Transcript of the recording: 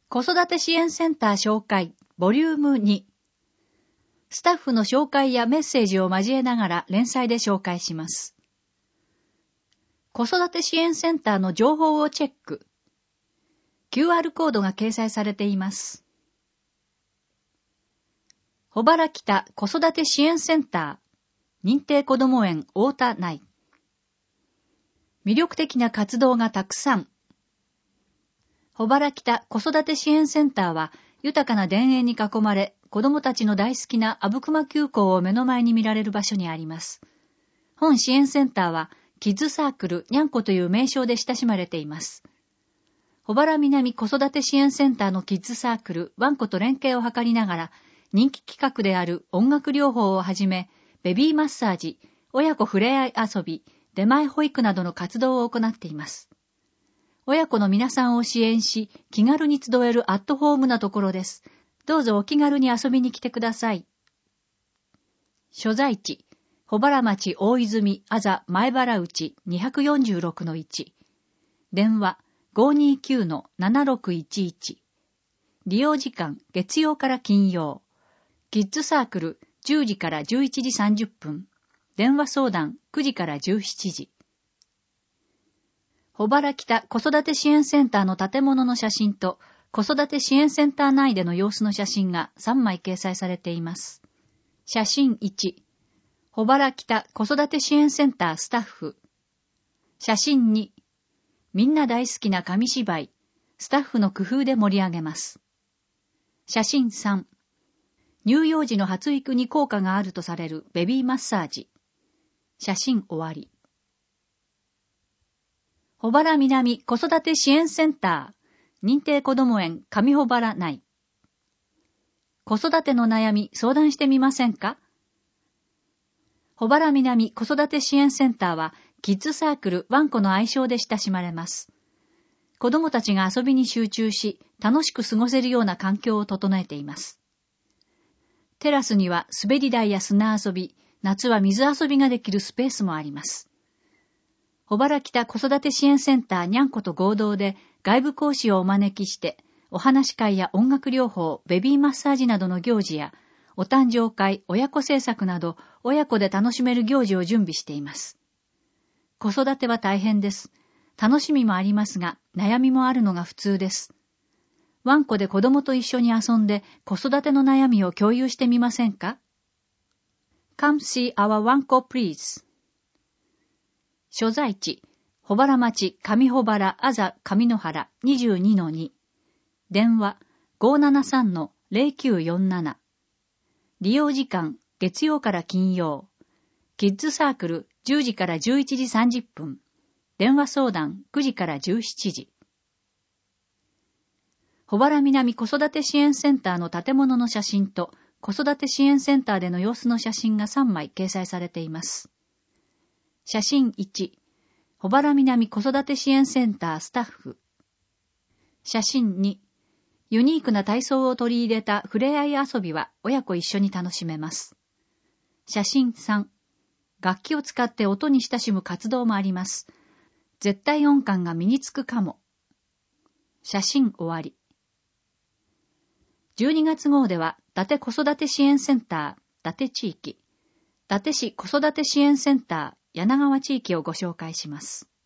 子育て支援センター紹介ボリューム2。スタッフの紹介やメッセージを交えながら連載で紹介します。子育て支援センターの情報をチェック。QR コードが掲載されています。保原北子育て支援センター認定こども園太田内。魅力的な活動がたくさん。保原北子育て支援センターは豊かな田園に囲まれ、子どもたちの大好きな阿武隈急行を目の前に見られる場所にあります。本支援センターはキッズサークルにゃんこという名称で親しまれています。保原南子育て支援センターのキッズサークルワンコと連携を図りながら、人気企画である音楽療法をはじめ、ベビーマッサージ、親子ふれあい遊び、出前保育などの活動を行っています。親子の皆さんを支援し、気軽に集えるアットホームなところです。どうぞお気軽に遊びに来てください。所在地、保原町大泉あざ前原内 246-1。電話 529-7611。利用時間、月曜から金曜。キッズサークル10時から11時30分。電話相談9時から17時。保原北子育て支援センターの建物の写真と子育て支援センター内での様子の写真が3枚掲載されています。写真1、保原北子育て支援センタースタッフ。写真2、みんな大好きな紙芝居、スタッフの工夫で盛り上げます。写真3、乳幼児の発育に効果があるとされるベビーマッサージ。写真終わり。保原南子育て支援センター認定こども園上保原内。子育ての悩み相談してみませんか？保原南子育て支援センターはキッズサークルワンコの愛称で親しまれます。子供たちが遊びに集中し楽しく過ごせるような環境を整えています。テラスには滑り台や砂遊び、夏は水遊びができるスペースもあります。保原北子育て支援センターにゃんこと合同で外部講師をお招きして、お話し会や音楽療法、ベビーマッサージなどの行事や、お誕生会、親子制作など、親子で楽しめる行事を準備しています。子育ては大変です。楽しみもありますが、悩みもあるのが普通です。ワンコで子供と一緒に遊んで、子育ての悩みを共有してみませんか？ Come see our ワンコ please。所在地、保原町上保原あざ上野原 22-2。電話 573-0947。利用時間、月曜から金曜。キッズサークル10時から11時30分。電話相談9時から17時。保原南子育て支援センターの建物の写真と子育て支援センターでの様子の写真が3枚掲載されています。写真1、保原南子育て支援センタースタッフ。写真2、ユニークな体操を取り入れたふれあい遊びは親子一緒に楽しめます。写真3、楽器を使って音に親しむ活動もあります。絶対音感が身につくかも。写真終わり。12月号では、伊達子育て支援センター、伊達地域、伊達市子育て支援センター、柳川地域をご紹介します。